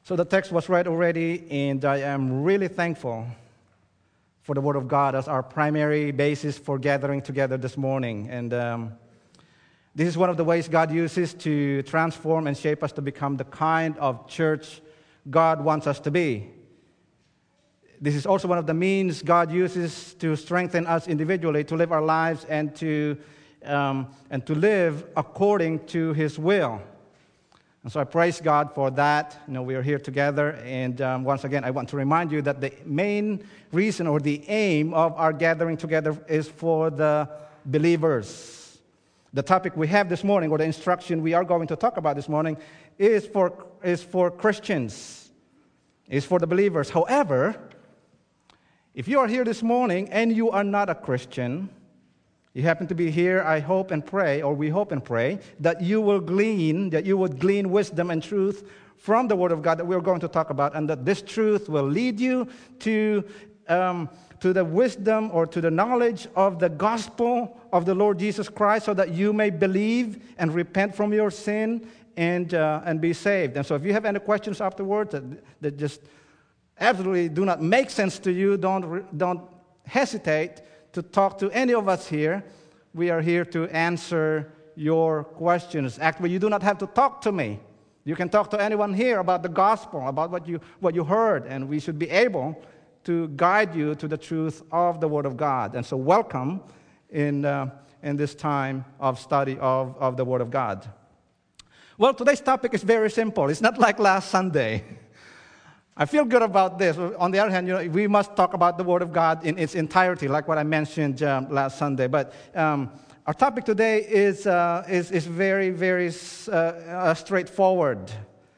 So the text was read already, and I am really thankful for the Word of God as our primary basis for gathering together this morning. And this is one of the ways God uses to transform and shape us to become the kind of church God wants us to be. This is also one of the means God uses to strengthen us individually, to live our lives and to live according to His will. And so I praise God for that. We are here together, and once again, I want to remind you that the main reason or the aim of our gathering together is for the believers. The topic we have this morning, or the instruction we are going to talk about this morning, is for Christians, is for the believers. However, if you are here this morning and you are not a Christian, you happen to be here, I hope and pray, or we hope and pray, that you would glean wisdom and truth from the Word of God that we're going to talk about, and that this truth will lead you to the wisdom or to the knowledge of the gospel of the Lord Jesus Christ, so that you may believe and repent from your sin and be saved. And so if you have any questions afterwards that just absolutely do not make sense to you, don't hesitate to talk to any of us here. We are here to answer your questions. Actually, you do not have to talk to me. You can talk to anyone here about the gospel, about what you heard, and we should be able to guide you to the truth of the Word of God. And so welcome in this time of study of the Word of God. Well, today's topic is very simple. It's not like last Sunday. I feel good about this. On the other hand, we must talk about the Word of God in its entirety, like what I mentioned last Sunday. But our topic today is very, very straightforward.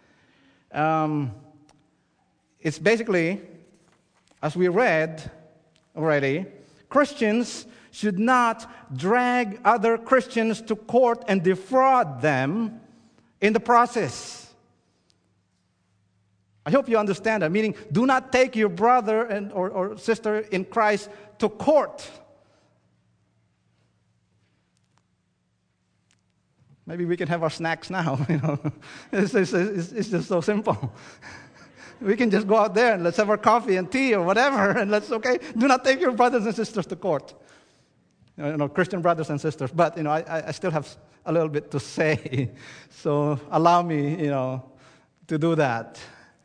It's basically, as we read already, Christians should not drag other Christians to court and defraud them in the process. I hope you understand that. Meaning, do not take your brother or sister in Christ to court. Maybe we can have our snacks now. It's just so simple. We can just go out there and let's have our coffee and tea or whatever, and do not take your brothers and sisters to court. Christian brothers and sisters. But I still have a little bit to say, so allow me, to do that.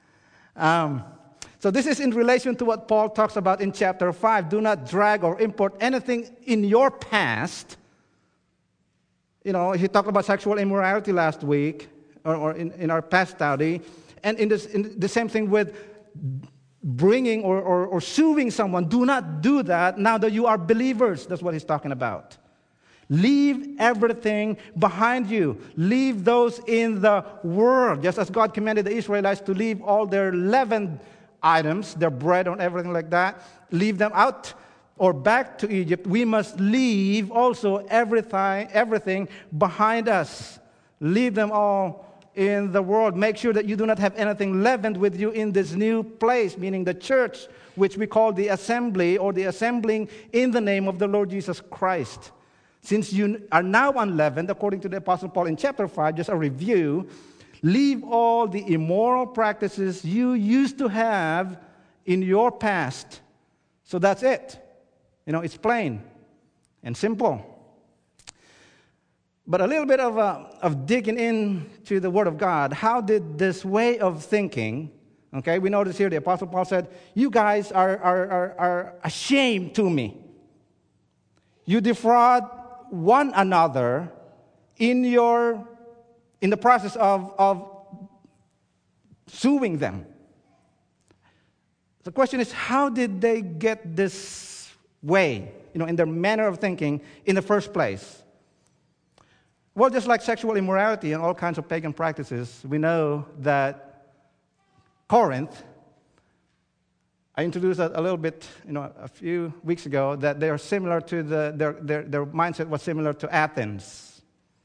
So this is in relation to what Paul talks about in chapter 5. Do not drag or import anything in your past. He talked about sexual immorality last week, or in our past study. And in the same thing with bringing or suing someone. Do not do that now that you are believers. That's what he's talking about. Leave everything behind you. Leave those in the world. Just as God commanded the Israelites to leave all their leavened items, their bread and everything like that, leave them out or back to Egypt. We must leave also everything behind us. Leave them all in the world. Make sure that you do not have anything leavened with you in this new place, meaning the church, which we call the assembly or the assembling in the name of the Lord Jesus Christ. Since you are now unleavened, according to the Apostle Paul in chapter 5, just a review, leave all the immoral practices you used to have in your past. So that's it. It's plain and simple. But a little bit of digging into the Word of God. How did this way of thinking, we notice here the Apostle Paul said, you guys are a shame to me. You defraud one another in the process of suing them. The question is, how did they get this way, in their manner of thinking in the first place? Well, just like sexual immorality and all kinds of pagan practices, we know that Corinth, I introduced that a little bit, a few weeks ago, that they are similar to their mindset was similar to Athens.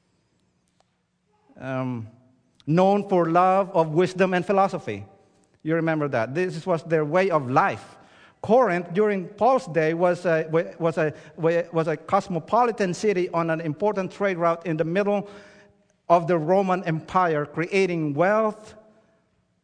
Known for love of wisdom and philosophy. You remember that. This was their way of life. Corinth, during Paul's day, was a cosmopolitan city on an important trade route in the middle of the Roman Empire, creating wealth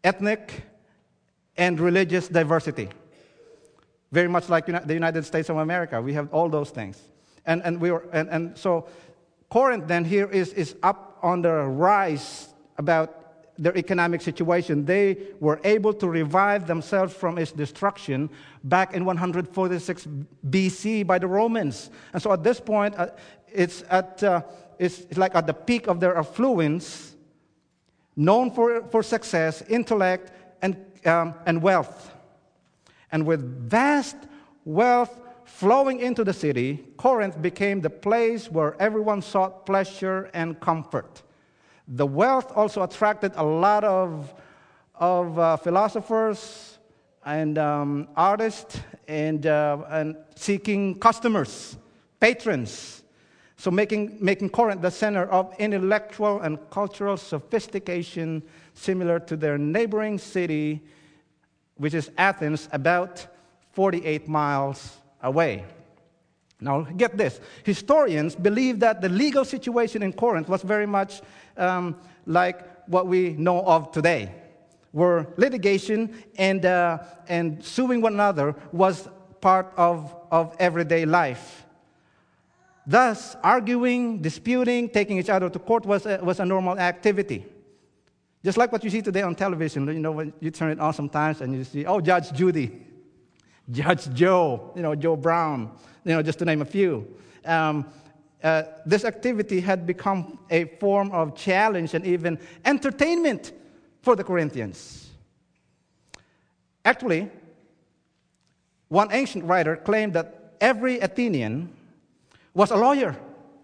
ethnic and religious diversity. Very much like the United States of America. We have all those things. And so Corinth then here is up on the rise about their economic situation. They were able to revive themselves from its destruction back in 146 BC by the Romans. And so at this point, it's like at the peak of their affluence, known for success, intellect, and wealth. And with vast wealth flowing into the city, Corinth became the place where everyone sought pleasure and comfort. The wealth also attracted a lot of philosophers and artists and seeking customers, patrons. So making Corinth the center of intellectual and cultural sophistication, similar to their neighboring city, which is Athens, about 48 miles away. Now, get this. Historians believe that the legal situation in Corinth was very much like what we know of today, where litigation and suing one another was part of everyday life. Thus, arguing, disputing, taking each other to court was a normal activity. Just like what you see today on television, when you turn it on sometimes and you see, Judge Judy, Judge Joe, Joe Brown, just to name a few. This activity had become a form of challenge and even entertainment for the Corinthians. Actually, one ancient writer claimed that every Athenian was a lawyer.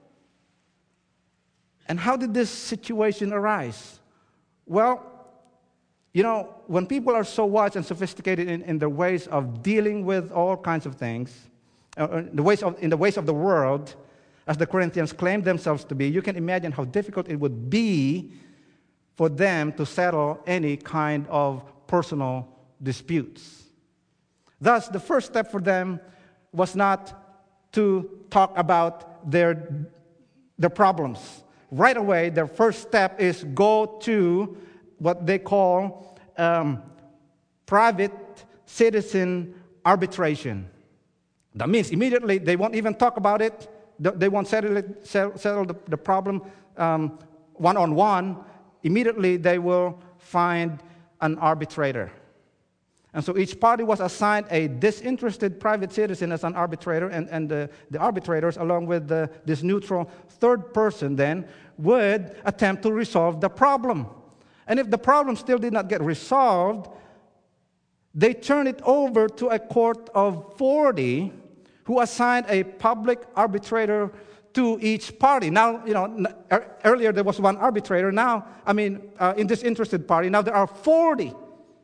And how did this situation arise? Well, when people are so wise and sophisticated in their ways of dealing with all kinds of things, in the ways of the world, as the Corinthians claimed themselves to be, you can imagine how difficult it would be for them to settle any kind of personal disputes. Thus, the first step for them was not to talk about their problems. Right away, their first step is go to what they call private citizen arbitration. That means immediately they won't even talk about it. They won't settle the problem one-on-one. Immediately they will find an arbitrator. And so each party was assigned a disinterested private citizen as an arbitrator, and the arbitrators, along with this neutral third person then, would attempt to resolve the problem. And if the problem still did not get resolved, they turned it over to a court of 40 who assigned a public arbitrator to each party. Now, earlier there was one arbitrator. Now, in this interested party, now there are 40.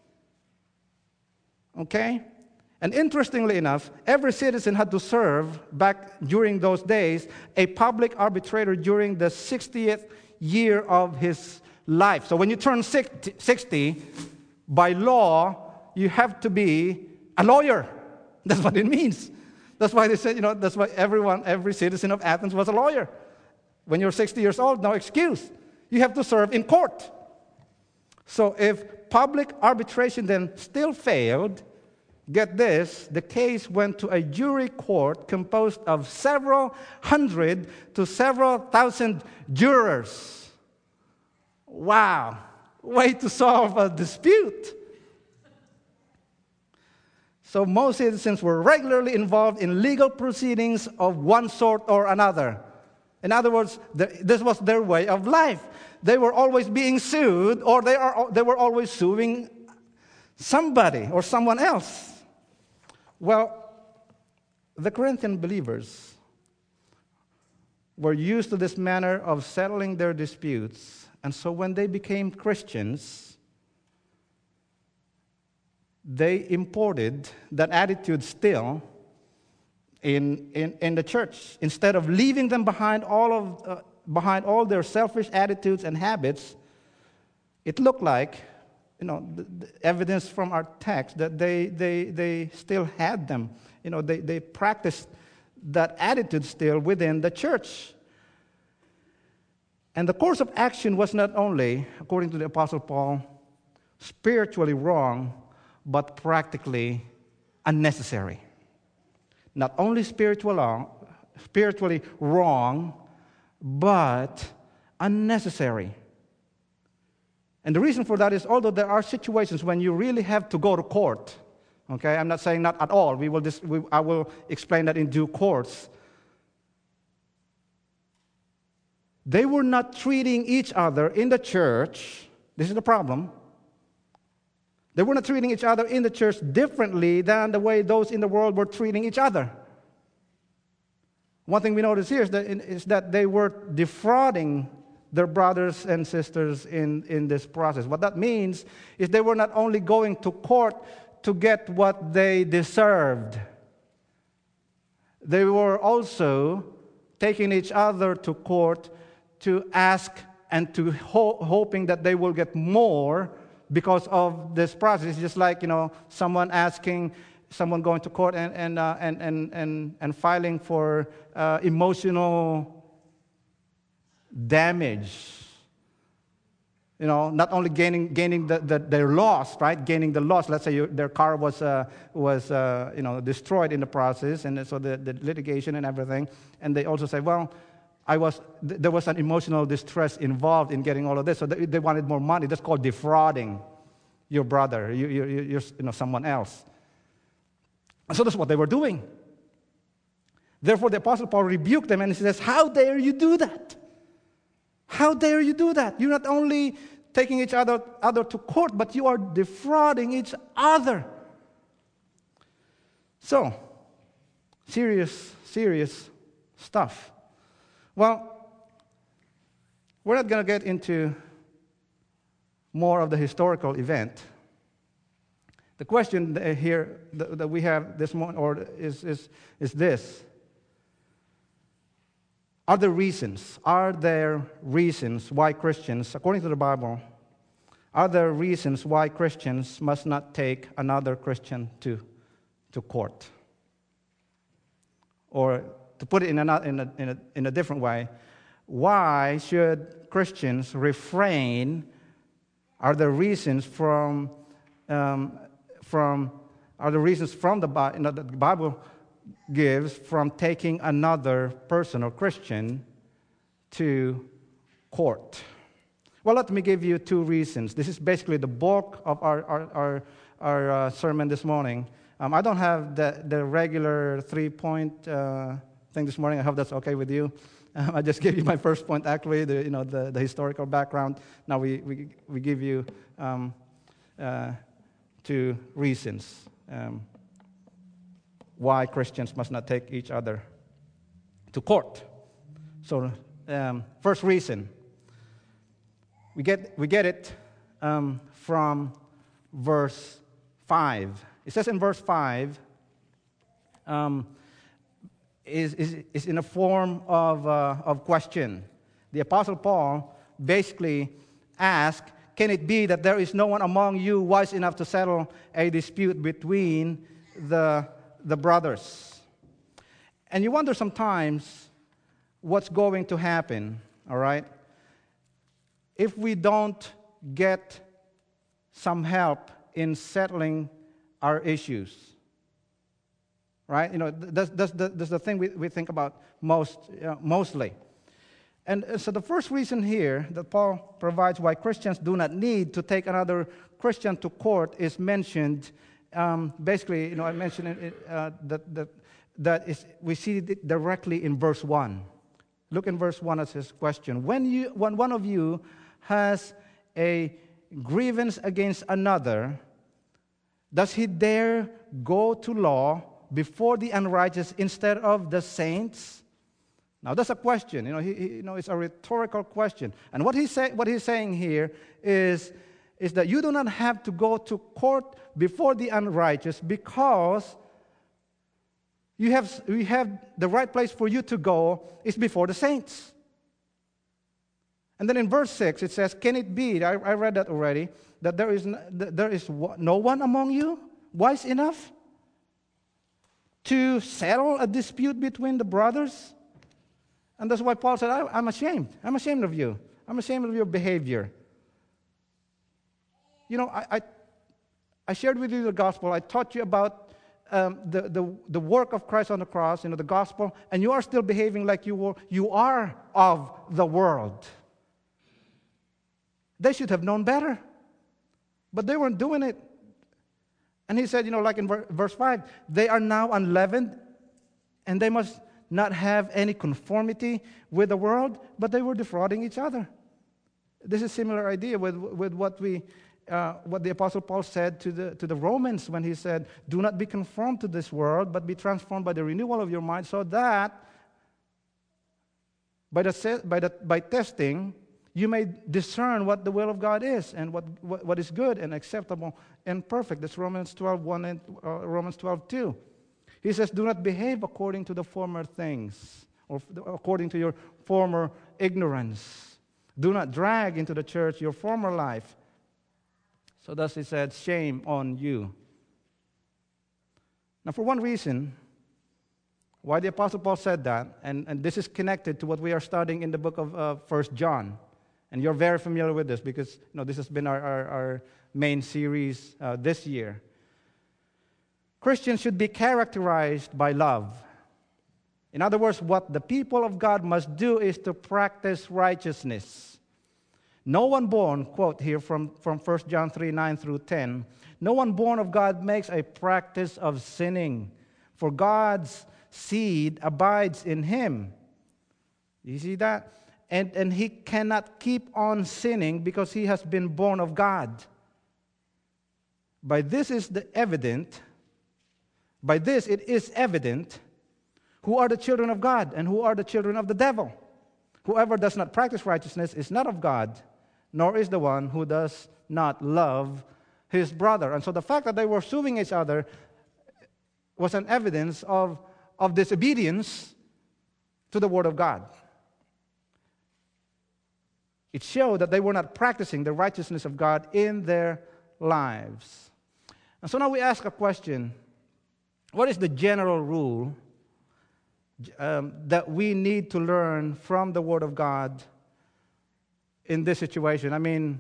Okay? And interestingly enough, every citizen had to serve, back during those days, a public arbitrator during the 60th year of his life. So when you turn 60, by law, you have to be a lawyer. That's what it means. That's why they said, that's why every citizen of Athens was a lawyer. When you're 60 years old, no excuse. You have to serve in court. So if public arbitration then still failed, get this, the case went to a jury court composed of several hundred to several thousand jurors. Wow, way to solve a dispute. So most citizens were regularly involved in legal proceedings of one sort or another. In other words, this was their way of life. They were always being sued, or they were always suing somebody or someone else. Well, the Corinthian believers were used to this manner of settling their disputes, and so when they became Christians, they imported that attitude still in the church. Instead of leaving them behind all their selfish attitudes and habits, it looked like, the evidence from our text that they still had them. They practiced that attitude still within the church. And the course of action was not only, according to the Apostle Paul, spiritually wrong, but practically unnecessary. Not only spiritually wrong, but unnecessary. And the reason for that is, although there are situations when you really have to go to court, okay, I'm not saying not at all. I will explain that in due course. They were not treating each other in the church. This is the problem. They were not treating each other in the church differently than the way those in the world were treating each other. One thing we notice here is that they were defrauding their brothers and sisters in this process. What that means is they were not only going to court to get what they deserved, they were also taking each other to court to ask and to hoping that they will get more because of this process. It's just like, someone going to court and filing for emotional damage. Not only gaining their loss, right? Gaining the loss. Let's say their car was destroyed in the process, and so the litigation and everything. And they also say, well, there was an emotional distress involved in getting all of this, so they wanted more money. That's called defrauding your brother, you're someone else. And so that's what they were doing. Therefore, the Apostle Paul rebuked them and he says, "How dare you do that? How dare you do that? You're not only taking each other to court, but you are defrauding each other." So, serious stuff. Well, we're not going to get into more of the historical event. The question here that we have this morning is this. Are there reasons why Christians, according to the Bible, are there reasons why Christians must not take another Christian to court? Or to put it in a different way, why should Christians refrain? Are there reasons from the Bible gives from taking another person or Christian to court? Well, let me give you two reasons. This is basically the bulk of our sermon this morning. I don't have the regular 3-point thing this morning. I hope that's okay with you. I just gave you my first point, actually, the historical background. Now we give you two reasons why Christians must not take each other to court. So, first reason, we get it from verse 5. It says in verse 5, is in a form of question. The Apostle Paul basically asked, "Can it be that there is no one among you wise enough to settle a dispute between the brothers?" And you wonder sometimes what's going to happen, all right, if we don't get some help in settling our issues. Right? That's the thing we think about mostly. And so the first reason here that Paul provides why Christians do not need to take another Christian to court is mentioned. Basically, I mentioned it, we see it directly in verse 1. Look in verse 1 as his question. When one of you has a grievance against another, does he dare go to law before the unrighteous instead of the saints? Now that's a question. It's a rhetorical question. And what he's saying here is that you do not have to go to court before the unrighteous because we have the right place for you to go is before the saints. And then in verse 6 it says, "Can it be?" I read that already. That there is no one among you wise enough to settle a dispute between the brothers? And that's why Paul said, I'm ashamed. I'm ashamed of you. I'm ashamed of your behavior. I shared with you the gospel. I taught you about the work of Christ on the cross, the gospel, and you are still behaving like you are of the world. They should have known better, but they weren't doing it. And he said, like in verse 5, they are now unleavened, and they must not have any conformity with the world, but they were defrauding each other. This is a similar idea with what the Apostle Paul said to the Romans when he said, do not be conformed to this world, but be transformed by the renewal of your mind, so that by testing, you may discern what the will of God is and what is good and acceptable and perfect. That's Romans 12:1 and Romans 12:2. He says, do not behave according to the former things or according to your former ignorance. Do not drag into the church your former life. So thus he said, shame on you. Now for one reason, why the Apostle Paul said that, and this is connected to what we are studying in the book of 1 John. And you're very familiar with this because this has been our main series this year. Christians should be characterized by love. In other words, what the people of God must do is to practice righteousness. No one born, quote here from 1 John 3:9 through 10, no one born of God makes a practice of sinning, for God's seed abides in him. You see that? And he cannot keep on sinning because he has been born of God. By this it is evident who are the children of God and who are the children of the devil. Whoever does not practice righteousness is not of God, nor is the one who does not love his brother. And so the fact that they were suing each other was an evidence of disobedience to the Word of God. It showed that they were not practicing the righteousness of God in their lives. And so now we ask a question. What is the general rule that we need to learn from the Word of God in this situation? I mean,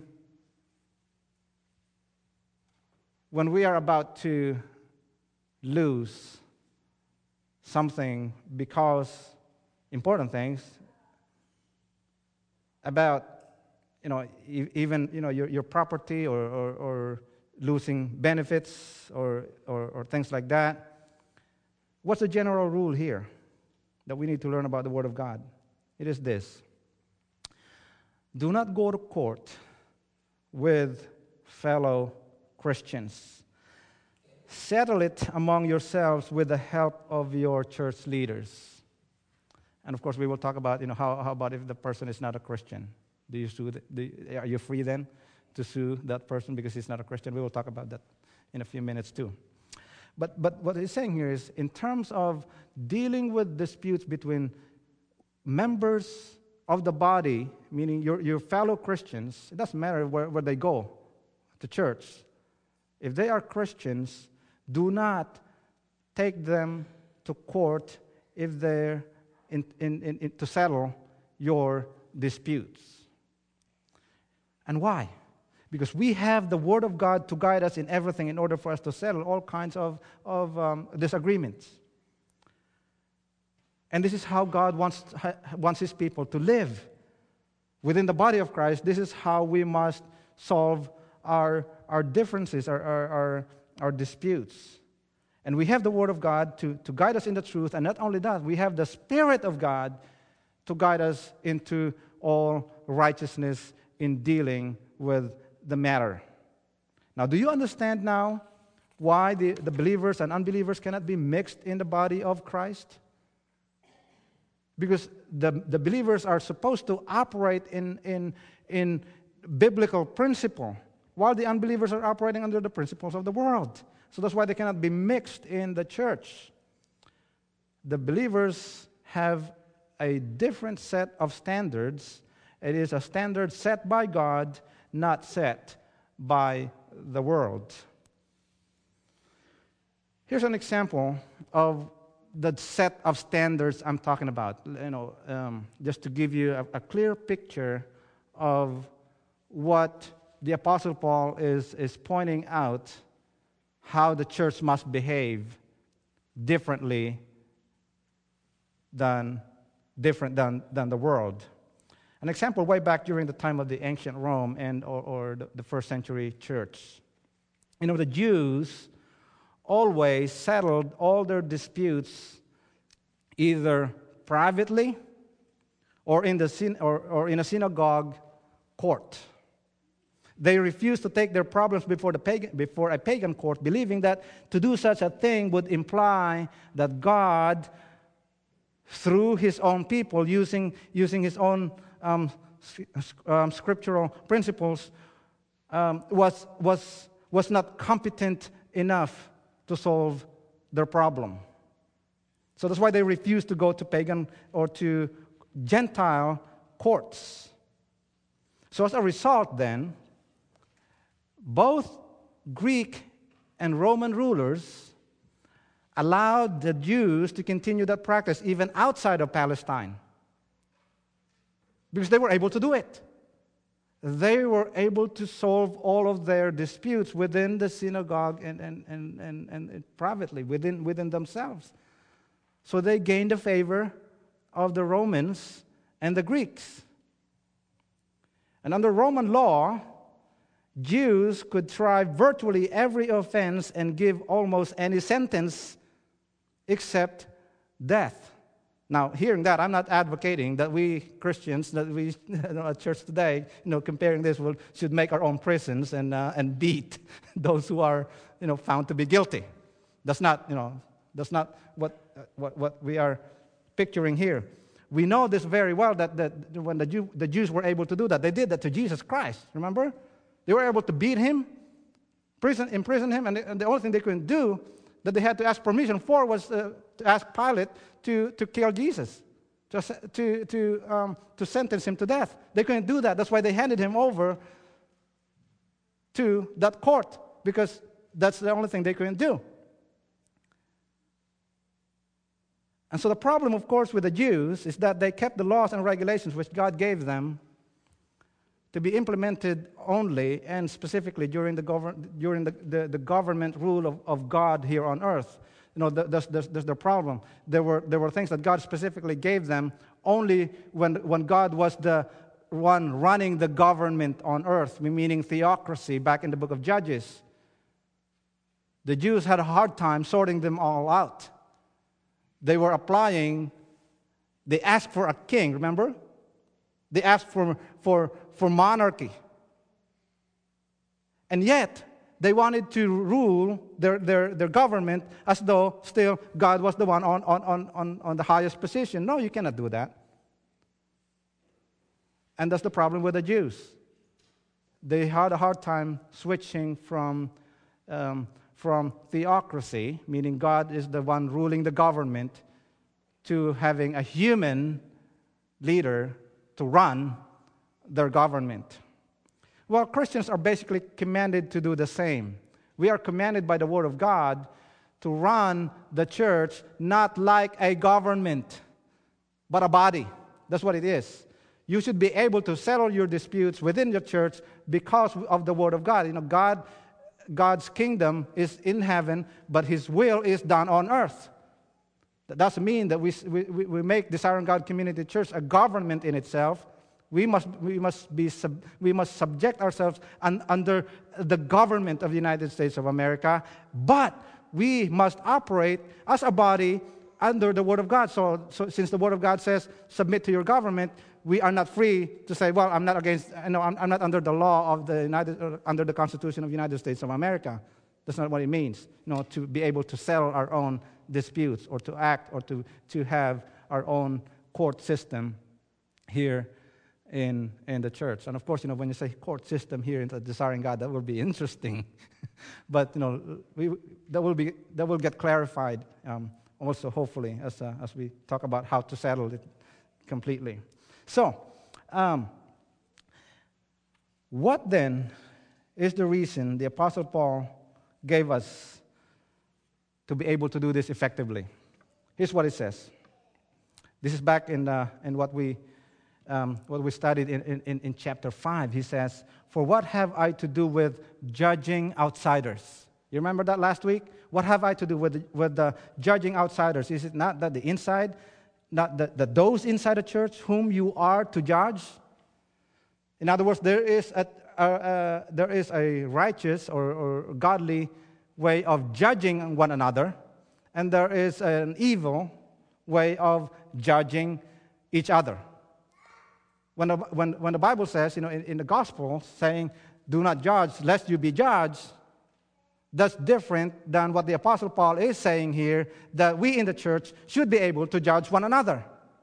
when we are about to lose something because important things about even your property or losing benefits or things like that, what's the general rule here that we need to learn about the Word of God? It is this: do not go to court with fellow Christians. Settle it among yourselves with the help of your church leaders. And of course, we will talk about, how about if the person is not a Christian? Do you sue? Are you free then to sue that person because he's not a Christian? We will talk about that in a few minutes too. But what he's saying here is, in terms of dealing with disputes between members of the body, meaning your fellow Christians, it doesn't matter where they go to church. If they are Christians, do not take them to court if they're to settle your disputes. And why? Because we have the Word of God to guide us in everything in order for us to settle all kinds of disagreements. And this is how God wants His people to live. Within the body of Christ, this is how we must solve our differences, our disputes. And we have the Word of God to guide us in the truth. And not only that, we have the Spirit of God to guide us into all righteousness in dealing with the matter. Now, do you understand now why the believers and unbelievers cannot be mixed in the body of Christ? Because the believers are supposed to operate in biblical principle, while the unbelievers are operating under the principles of the world. So that's why they cannot be mixed in the church. The believers have a different set of standards. It is a standard set by God, not set by the world. Here's an example of the set of standards I'm talking about. Just to give you a clear picture of what the Apostle Paul is pointing out how the church must behave different than the world. An example way back during the time of the ancient Rome and or the first century church. The Jews always settled all their disputes either privately or in a synagogue court. They refused to take their problems before a pagan court, believing that to do such a thing would imply that God, through His own people, using His own scriptural principles, was not competent enough to solve their problem. So that's why they refused to go to pagan or to Gentile courts. So as a result, then, both Greek and Roman rulers allowed the Jews to continue that practice even outside of Palestine because they were able to do it. They were able to solve all of their disputes within the synagogue and privately, within themselves. So they gained the favor of the Romans and the Greeks. And under Roman law, Jews could try virtually every offense and give almost any sentence except death. Now, hearing that, I'm not advocating that we Christians, that we at church today, comparing this, should make our own prisons and beat those who are, found to be guilty. That's not what we are picturing here. We know this very well that when the Jews were able to do that, they did that to Jesus Christ. Remember, they were able to beat him, imprison him, and the only thing they couldn't do that they had to ask permission for was to ask Pilate to kill Jesus, to sentence him to death. They couldn't do that. That's why they handed him over to that court, because that's the only thing they couldn't do. And so the problem, of course, with the Jews is that they kept the laws and regulations which God gave them to be implemented only and specifically during the government rule of God here on earth. That's the problem. There were things that God specifically gave them only when God was the one running the government on earth, meaning theocracy back in the book of Judges. The Jews had a hard time sorting them all out. They asked for a king, remember? They asked for monarchy. And yet, they wanted to rule their government as though still God was the one on the highest position. No, you cannot do that. And that's the problem with the Jews. They had a hard time switching from theocracy, meaning God is the one ruling the government, to having a human leader to run their government. Well, Christians are basically commanded to do the same. We are commanded by the Word of God to run the church not like a government, but a body. That's what it is. You should be able to settle your disputes within your church because of the Word of God. God's kingdom is in heaven, but His will is done on earth. That doesn't mean that we make Desiring God Community Church a government in itself. We must subject ourselves under the government of the United States of America, but we must operate as a body under the Word of God. So since the Word of God says, submit to your government, we are not free to say, well, I'm not against, I'm not under the law of under the Constitution of the United States of America. That's not what it means, to be able to settle our own disputes or to act or to have our own court system here in the church. And of course, when you say court system here in the Desiring God, that will be interesting. But that will get clarified also, hopefully, as we talk about how to settle it completely. So, what then is the reason the Apostle Paul gave us to be able to do this effectively? Here's what it says. This is back in what we what we studied in chapter 5. He says, "For what have I to do with judging outsiders?" You remember that last week? What have I to do with the judging outsiders? Is it not that the inside, not that those inside the church whom you are to judge? In other words, there is a righteous or godly way of judging one another, and there is an evil way of judging each other. When the Bible says, in the gospel, saying, "Do not judge, lest you be judged," that's different than what the Apostle Paul is saying here, that we in the church should be able to judge one another.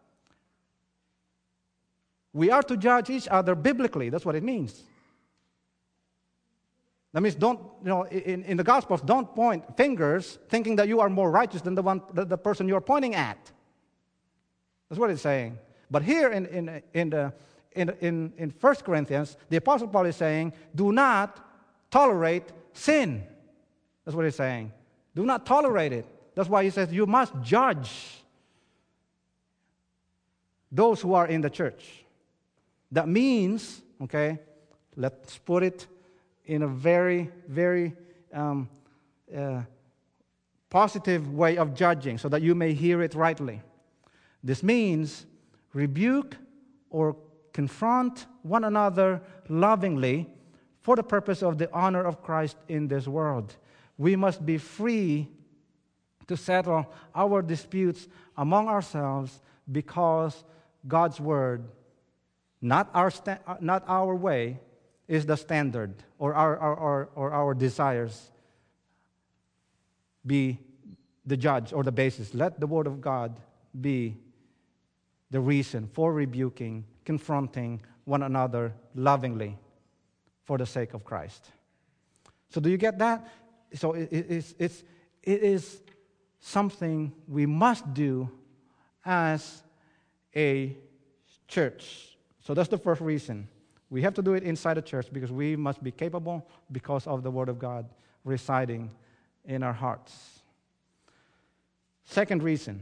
We are to judge each other biblically. That's what it means. That means in the Gospels, don't point fingers thinking that you are more righteous than the person you are pointing at. That's what it's saying. But here in 1 Corinthians, the Apostle Paul is saying, do not tolerate sin. That's what he's saying. Do not tolerate it. That's why he says you must judge those who are in the church. That means, let's put it in a very, very positive way of judging so that you may hear it rightly. This means rebuke or confront one another lovingly for the purpose of the honor of Christ in this world. We must be free to settle our disputes among ourselves because God's word, not our way, is the standard, or our desires be the judge or the basis. Let the word of God be the reason for rebuking, confronting one another lovingly for the sake of Christ. So do you get that? So it is something we must do as a church. So that's the first reason. We have to do it inside the church because we must be capable because of the Word of God residing in our hearts. Second reason,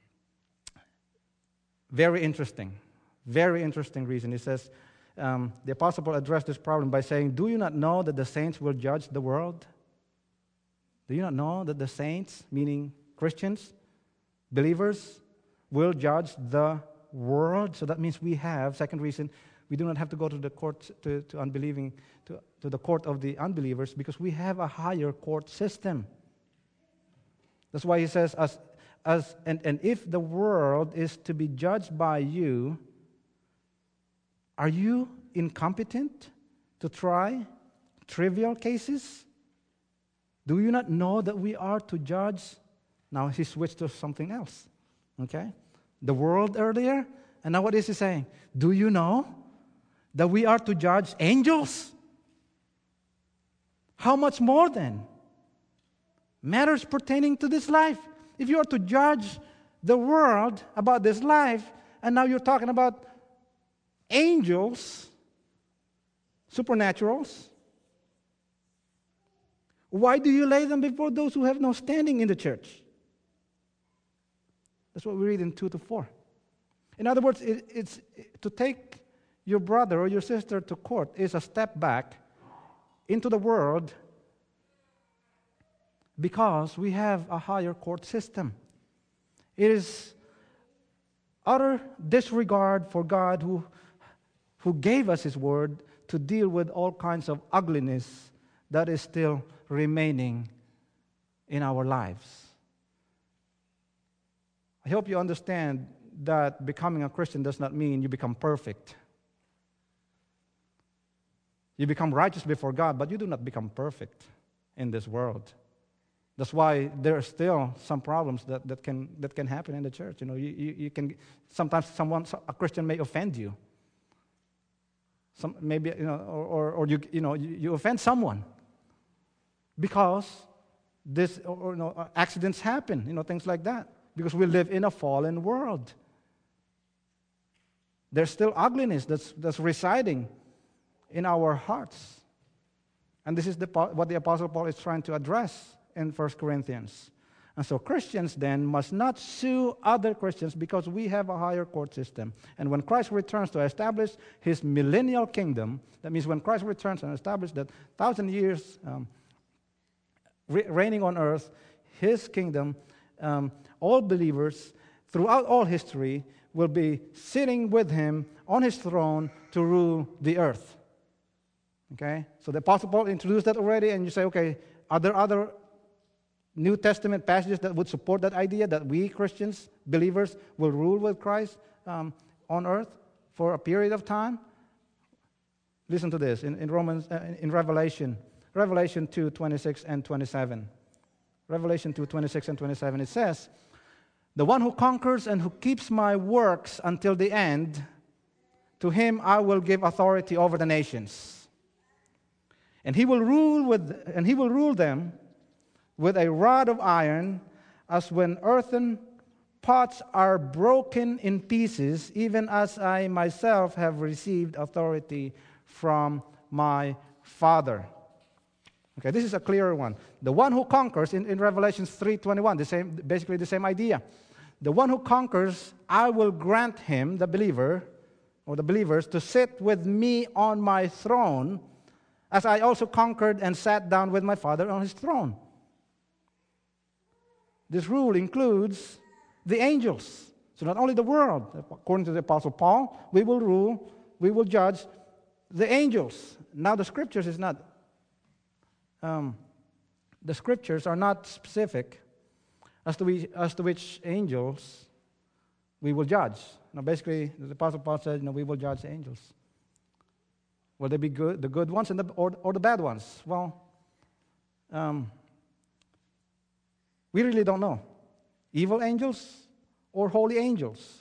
very interesting reason. He says, the Apostle Paul addressed this problem by saying, "Do you not know that the saints will judge the world?" Do you not know that the saints, meaning Christians, believers, will judge the world? So that means we have, second reason, we do not have to go to the court to unbelieving, to the court of the unbelievers, because we have a higher court system. That's why he says, and if the world is to be judged by you, are you incompetent to try trivial cases? Do you not know that we are to judge? Now he switched to something else. Okay? The world earlier, and now what is he saying? Do you know that we are to judge angels? How much more then? Matters pertaining to this life. If you are to judge the world about this life, and now you're talking about angels, supernaturals, why do you lay them before those who have no standing in the church? That's what we read in 2-4. In other words, it's to take your brother or your sister to court is a step back into the world because we have a higher court system. It is utter disregard for God who gave us His word to deal with all kinds of ugliness that is still remaining in our lives. I hope you understand that becoming a Christian does not mean you become perfect. You become righteous before God, but you do not become perfect in this world. That's why there are still some problems that can happen in the church. You can sometimes a Christian may offend you. You offend someone because accidents happen, things like that. Because we live in a fallen world. There's still ugliness that's residing in our hearts. And this is what the Apostle Paul is trying to address in 1 Corinthians. And so Christians then must not sue other Christians because we have a higher court system. And when Christ returns to establish his millennial kingdom, that means when Christ returns and establishes that 1,000 years reigning on earth, his kingdom, all believers throughout all history will be sitting with him on his throne to rule the earth. Okay? So the Apostle Paul introduced that already, and you say, okay, are there other New Testament passages that would support that idea that we Christians, believers, will rule with Christ on earth for a period of time? Listen to this in Revelation 2:26 and 27. Revelation 2:26 and 27. It says, "The one who conquers and who keeps my works until the end, to him I will give authority over the nations, and he will rule them with a rod of iron, as when earthen pots are broken in pieces, even as I myself have received authority from my Father." Okay, this is a clearer one. The one who conquers, in Revelation 3:21, basically the same idea. The one who conquers, I will grant him, the believer, or the believers, to sit with me on my throne, as I also conquered and sat down with my Father on his throne. This rule includes the angels. So not only the world. According to the Apostle Paul, we will rule, we will judge the angels. Now the scriptures is not, the scriptures are not specific as to which angels we will judge. Now basically, the Apostle Paul said, we will judge the angels. Will they be good, the good ones or the bad ones? Well, we really don't know. Evil angels or holy angels?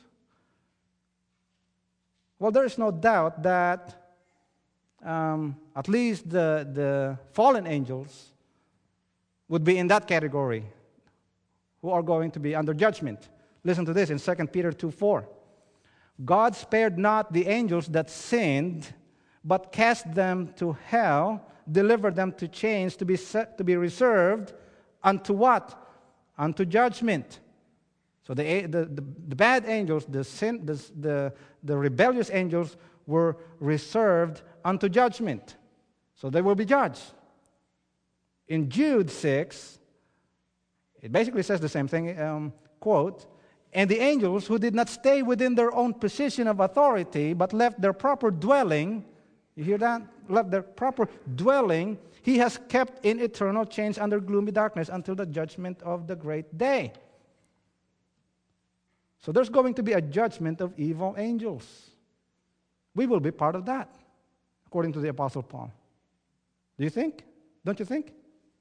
Well, there is no doubt that at least the fallen angels would be in that category, who are going to be under judgment. Listen to this in 2 Peter 2:4. "God spared not the angels that sinned, but cast them to hell, delivered them to chains to be reserved unto what? Unto judgment." So the bad angels, the rebellious angels were reserved unto judgment. So they will be judged. In Jude 6, it basically says the same thing, quote, "And the angels who did not stay within their own position of authority, but left their proper dwelling," you hear that? Left their proper dwelling, "he has kept in eternal chains under gloomy darkness until the judgment of the great day." So there's going to be a judgment of evil angels. We will be part of that, according to the Apostle Paul. Do you think? Don't you think?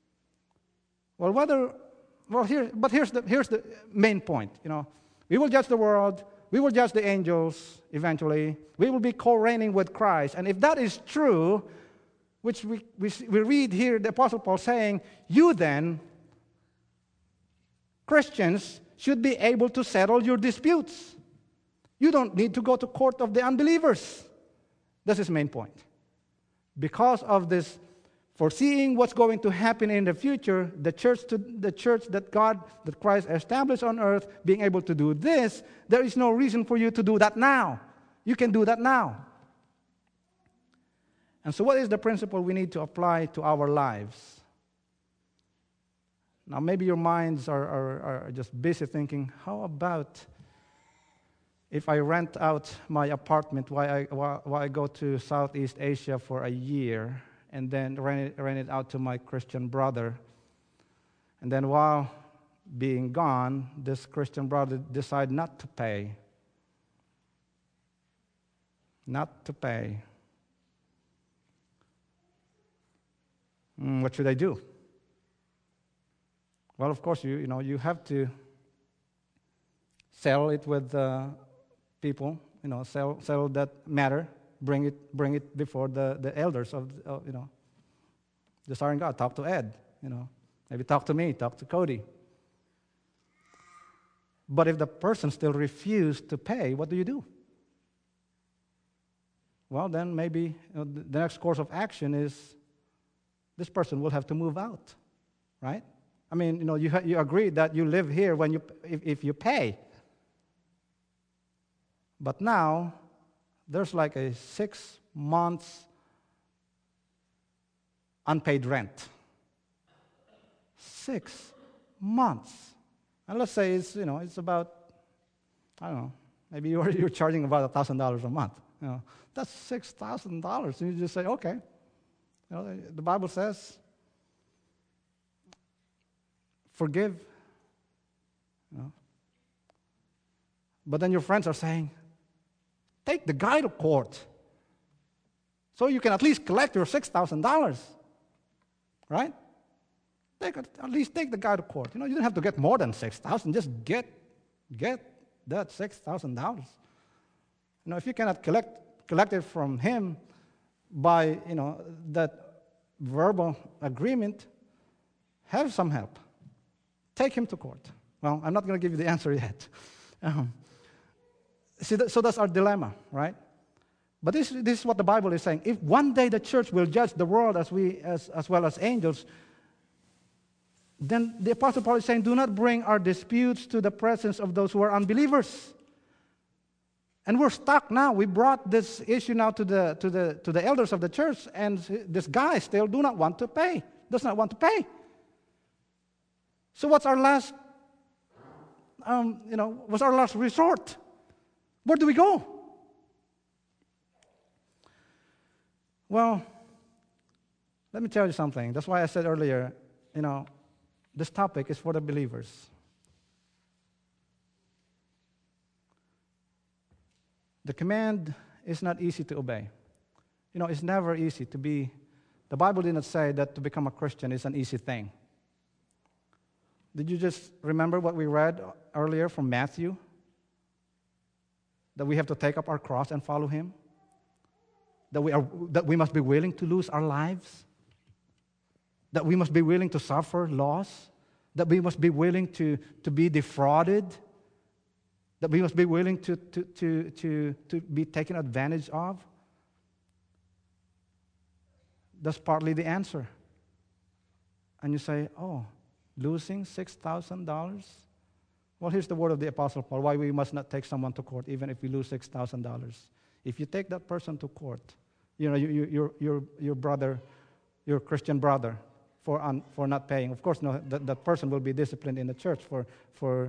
Here's the main point. We will judge the world. We will judge the angels eventually. We will be co-reigning with Christ. And if that is true, which we read here the Apostle Paul saying, you then, Christians, should be able to settle your disputes. You don't need to go to court of the unbelievers. That's his main point. Because of this foreseeing what's going to happen in the future, the church that Christ established on earth, being able to do this, there is no reason for you to do that now. You can do that now. And so what is the principle we need to apply to our lives? Now maybe your minds are just busy thinking, how about if I rent out my apartment while I go to Southeast Asia for a year, and then rent it out to my Christian brother. And then while being gone, this Christian brother decided not to pay. Not to pay. What should I do? Well, of course, you have to settle it with people. Settle that matter. Bring it before the elders of Desiring God. Talk to Ed, maybe talk to me, talk to Cody. But if the person still refused to pay, what do you do? Well, then maybe the next course of action is this person will have to move out, right? I mean, you agree that you live here when if you pay. But now, there's like a 6 months unpaid rent. 6 months. And let's say it's about, I don't know, maybe you're charging about $1,000 a month. That's $6,000. And you just say, okay. The Bible says, forgive. But then your friends are saying, take the guy to court so you can at least collect your $6,000. Right? At least take the guy to court. You don't have to get more than $6,000. Just get that $6,000. If you cannot collect it from him by that verbal agreement, have some help. Take him to court. Well, I'm not going to give you the answer yet. So that's our dilemma, right? But this is what the Bible is saying. If one day the church will judge the world as well as angels, then the Apostle Paul is saying, do not bring our disputes to the presence of those who are unbelievers. And we're stuck now. We brought this issue now to the elders of the church, and this guy still does not want to pay. So what's our last? What's our last resort? Where do we go? Well, let me tell you something. That's why I said earlier, this topic is for the believers. The command is not easy to obey. It's never easy to be. The Bible did not say that to become a Christian is an easy thing. Did you just remember what we read earlier from Matthew? That we have to take up our cross and follow him? That we must be willing to lose our lives? That we must be willing to suffer loss? That we must be willing to be defrauded? That we must be willing to be taken advantage of? That's partly the answer. And you say, oh, losing $6,000? Well, here's the word of the Apostle Paul, why we must not take someone to court, even if we lose $6,000. If you take that person to court, your brother, your Christian brother, for not paying, of course, no, that person will be disciplined in the church for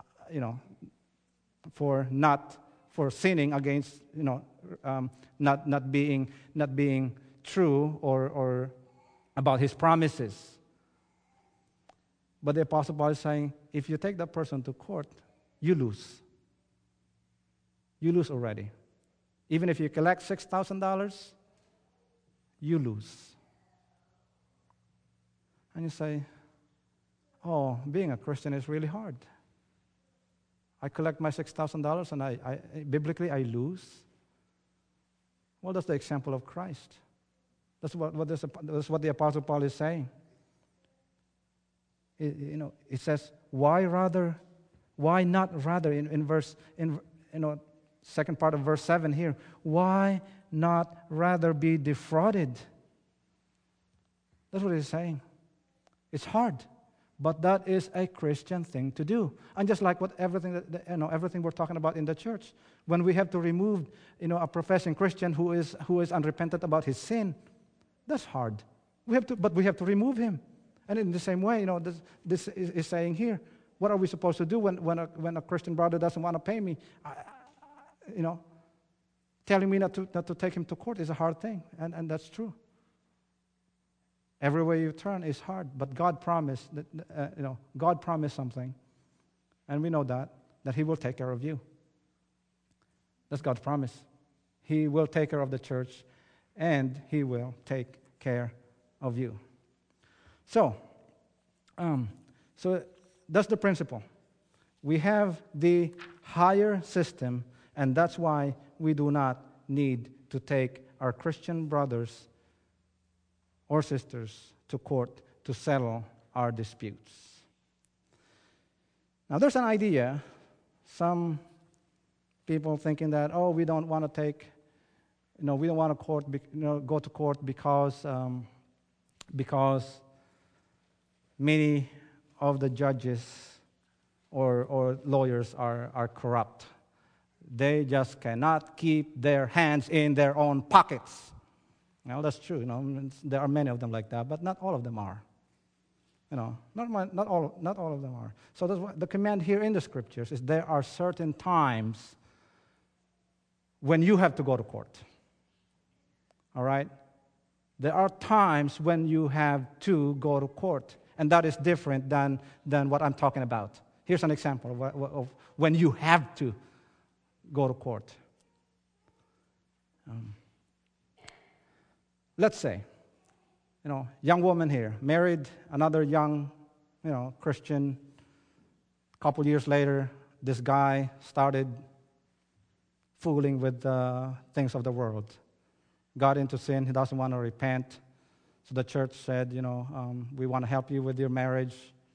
sinning against, not being true or about his promises. But the Apostle Paul is saying, if you take that person to court, you lose. You lose already. Even if you collect $6,000, you lose. And you say, oh, being a Christian is really hard. I collect my $6,000 and I biblically I lose. Well, that's the example of Christ. That's what the Apostle Paul is saying. It says, why not rather second part of verse 7 here, why not rather be defrauded? That's what he's saying. It's hard, but that is a Christian thing to do. And just like everything we're talking about in the church, when we have to remove, a professing Christian who is unrepentant about his sin, that's hard. But we have to remove him. And in the same way, this is saying here, what are we supposed to do when a Christian brother doesn't want to pay me? Telling me not to take him to court is a hard thing, and that's true. Every way you turn is hard, but God promised God promised something, and we know that He will take care of you. That's God's promise. He will take care of the church, and He will take care of you. So that's the principle. We have the higher system, and that's why we do not need to take our Christian brothers or sisters to court to settle our disputes. Now, there's an idea, some people thinking that, we don't want to take, we don't want to go to court because many of the judges or lawyers are corrupt. They just cannot keep their hands in their own pockets. Now, that's true. There are many of them like that, but not all of them are. Not all of them are. So that's what the command here in the scriptures is. There are certain times when you have to go to court. All right? There are times when you have to go to court, and that is different than what I'm talking about. Here's an example of when you have to go to court. Let's say, young woman here, married another young, Christian. A couple years later, this guy started fooling with the things of the world. Got into sin. He doesn't want to repent. So the church said, we want to help you with your marriage.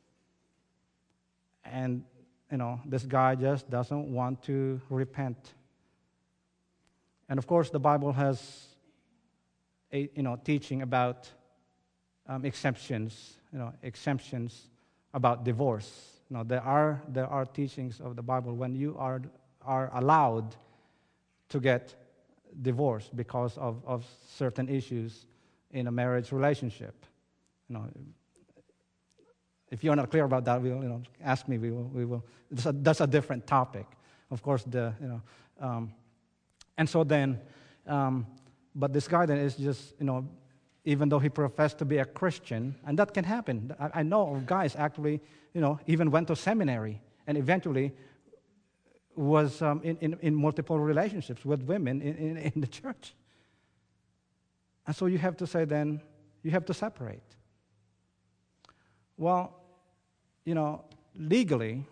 And, this guy just doesn't want to repent. And of course, the Bible has a, teaching about exemptions about divorce. There are teachings of the Bible when you are allowed to get divorced because of certain issues in a marriage relationship. If you're not clear about that, ask me. We will. That's a different topic, of course. And so then, but this guy then is just even though he professed to be a Christian, and that can happen. I know of guys actually, even went to seminary and eventually was in multiple relationships with women in the church. And so you have to say then, you have to separate. Well, legally,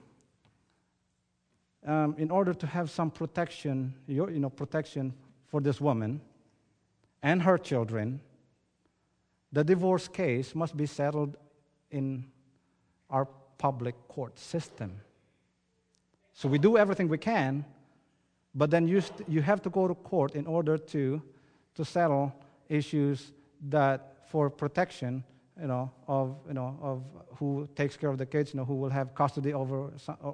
in order to have some protection, protection for this woman and her children, the divorce case must be settled in our public court system. So we do everything we can, but then you have to go to court in order to settle issues that for protection, of who takes care of the kids, who will have custody over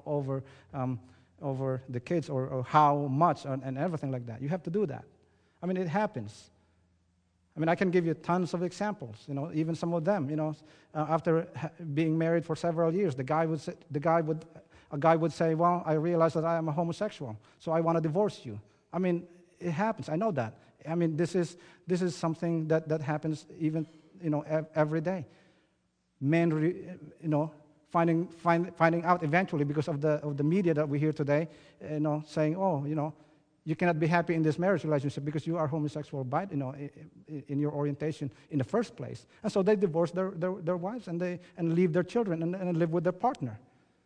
the kids, or how much, and everything like that. You have to do that. It happens. I can give you tons of examples. Even some of them. After being married for several years, a guy would say, "Well, I realize that I am a homosexual, so I want to divorce you." It happens. I know that. This is something that happens even every day. Men, finding out eventually because of the media that we hear today, saying, "Oh, you cannot be happy in this marriage relationship because you are homosexual by in your orientation in the first place." And so they divorce their wives and leave their children and live with their partner.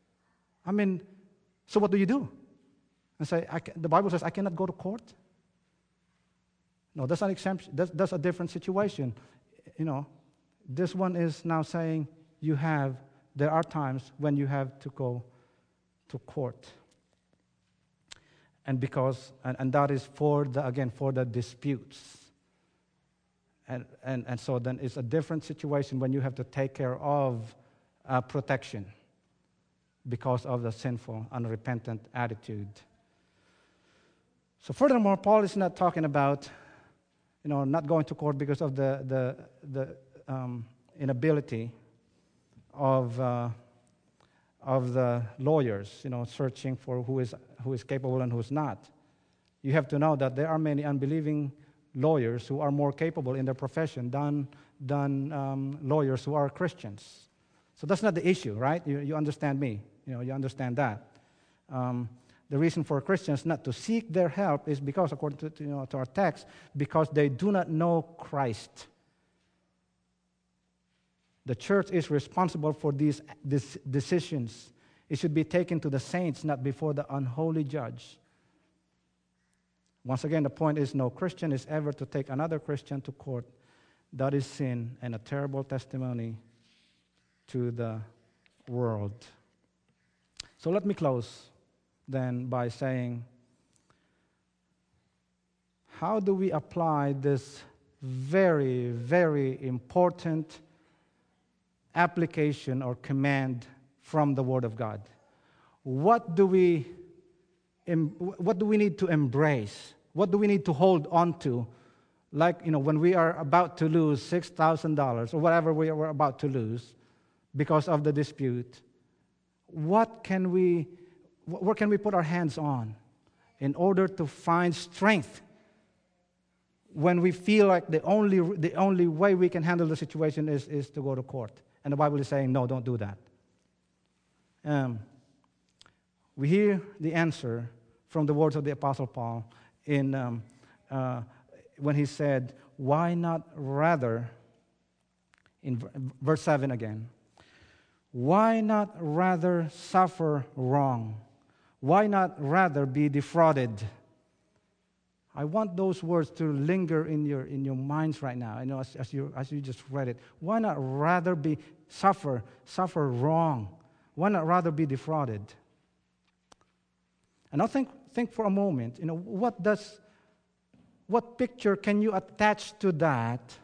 So what do you do? And say, the Bible says I cannot go to court? No, that's an exemption. That's a different situation. This one is now saying there are times when you have to go to court. And that is for the disputes. And so then it's a different situation when you have to take care of protection because of the sinful, unrepentant attitude. So furthermore, Paul is not talking about not going to court because of the inability of the lawyers, searching for who is capable and who is not. You have to know that there are many unbelieving lawyers who are more capable in their profession than lawyers who are Christians. So that's not the issue, right? You understand me. You understand that. The reason for Christians not to seek their help is because, according to our text, because they do not know Christ. The church is responsible for these decisions. It should be taken to the saints, not before the unholy judge. Once again, the point is no Christian is ever to take another Christian to court. That is sin and a terrible testimony to the world. So let me close then by saying, how do we apply this very, very important application or command from the Word of God. What do we need to embrace? What do we need to hold on to? Like, when we are about to lose $6,000 or whatever we are about to lose because of the dispute, where can we put our hands on in order to find strength when we feel like the only way we can handle the situation is to go to court? And the Bible is saying, no, don't do that. We hear the answer from the words of the Apostle Paul when he said, why not rather, in verse 7 again, why not rather suffer wrong? Why not rather be defrauded? I want those words to linger in your minds right now. I know as you just read it. Why not rather suffer wrong? Why not rather be defrauded? And now think for a moment. What picture can you attach to that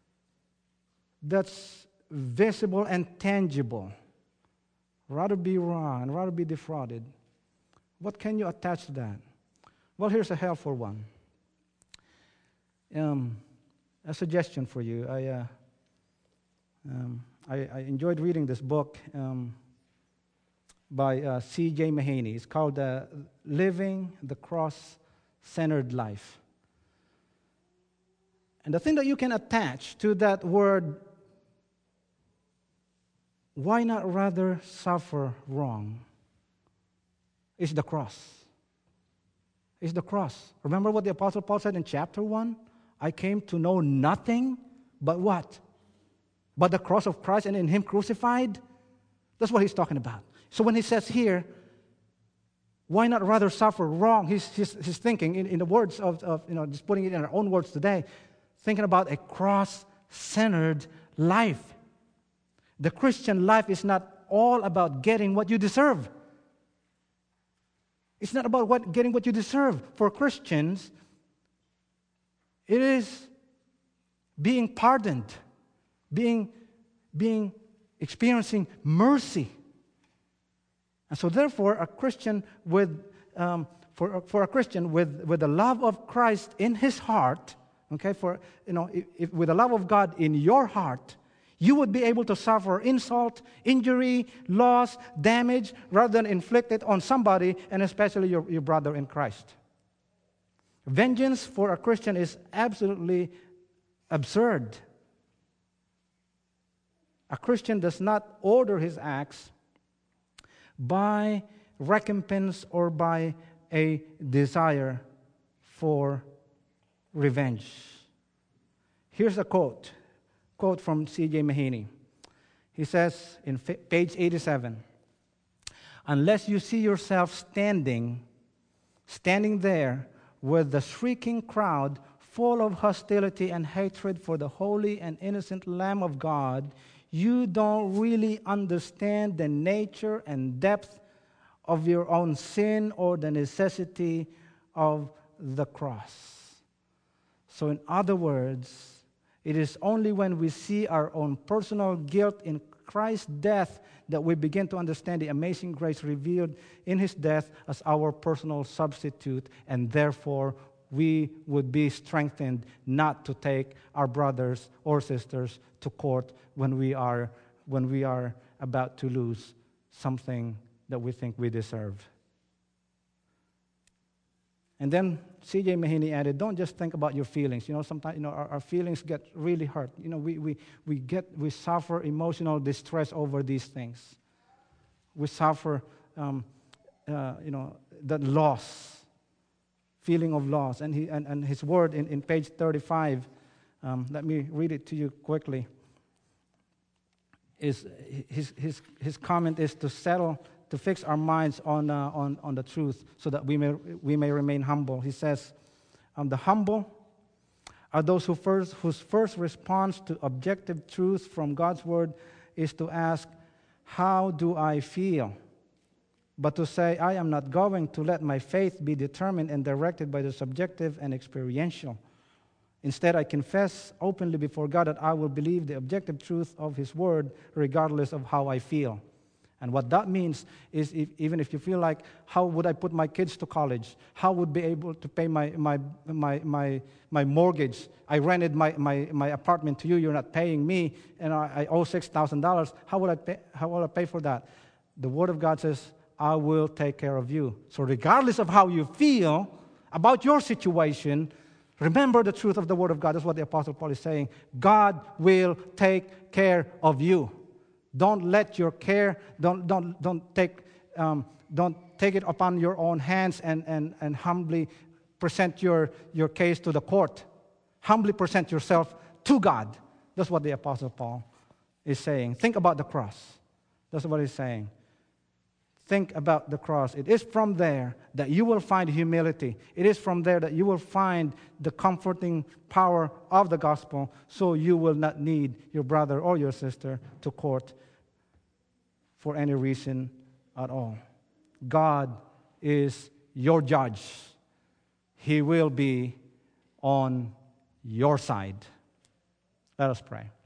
that's visible and tangible? Rather be wrong, rather be defrauded. What can you attach to that? Well, here's a helpful one. A suggestion for you. I enjoyed reading this book by C.J. Mahaney. It's called Living the Cross-Centered Life. And the thing that you can attach to that word, why not rather suffer wrong, is the cross. It's the cross. Remember what the Apostle Paul said in chapter 1? I came to know nothing but what? But the cross of Christ and in Him crucified? That's what he's talking about. So when he says here, why not rather suffer wrong? He's thinking in the words of just putting it in our own words today, thinking about a cross-centered life. The Christian life is not all about getting what you deserve. It's not about getting what you deserve. For Christians, it is being pardoned, experiencing mercy. And so therefore, a Christian with the love of Christ in his heart, okay, with the love of God in your heart, you would be able to suffer insult, injury, loss, damage, rather than inflict it on somebody, and especially your brother in Christ. Vengeance for a Christian is absolutely absurd. A Christian does not order his acts by recompense or by a desire for revenge. Here's a quote from C.J. Mahaney. He says in page 87, unless you see yourself standing there with the shrieking crowd full of hostility and hatred for the holy and innocent Lamb of God, you don't really understand the nature and depth of your own sin or the necessity of the cross. So in other words, it is only when we see our own personal guilt in Christ's death that we begin to understand the amazing grace revealed in His death as our personal substitute, and therefore we would be strengthened not to take our brothers or sisters to court when we are about to lose something that we think we deserve. And then C.J. Mahaney added, don't just think about your feelings. Sometimes our feelings get really hurt. We suffer emotional distress over these things. We suffer, that loss, feeling of loss. And his word in page 35, let me read it to you quickly. His comment is to fix our minds on the truth so that we may remain humble. He says, the humble are those whose first response to objective truth from God's word is to ask, how do I feel? But to say, I am not going to let my faith be determined and directed by the subjective and experiential. Instead, I confess openly before God that I will believe the objective truth of His word regardless of how I feel. And what that means is even if you feel like, how would I put my kids to college? How would I be able to pay my mortgage? I rented my apartment to you. You're not paying me, and I owe $6,000. How will I pay for that? The Word of God says, I will take care of you. So regardless of how you feel about your situation, remember the truth of the Word of God. That's what the Apostle Paul is saying. God will take care of you. Don't let your care, don't take it upon your own hands and humbly present your case to the court. Humbly present yourself to God. That's what the Apostle Paul is saying. Think about the cross. That's what he's saying. Think about the cross. It is from there that you will find humility. It is from there that you will find the comforting power of the gospel, so you will not need your brother or your sister to court for any reason at all. God is your judge. He will be on your side. Let us pray.